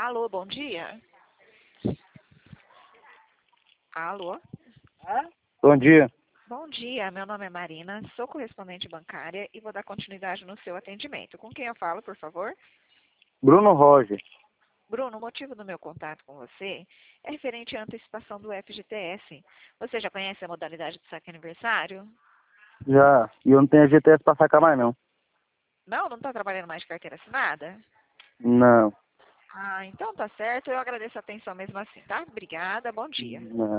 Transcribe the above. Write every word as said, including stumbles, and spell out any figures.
Alô, bom dia. Alô? Bom dia. Bom dia, meu nome é Marina, sou correspondente bancária e vou dar continuidade no seu atendimento. Com quem eu falo, por favor? Bruno Roger. Bruno, o motivo do meu contato com você é referente à antecipação do F G T S. Você já conhece a modalidade de saque aniversário? Já. E eu não tenho G T S pra sacar mais, não. Não, não está trabalhando mais de carteira assinada? Não. Ah, então tá certo. Eu agradeço a atenção mesmo assim, tá? Obrigada, bom dia. Não.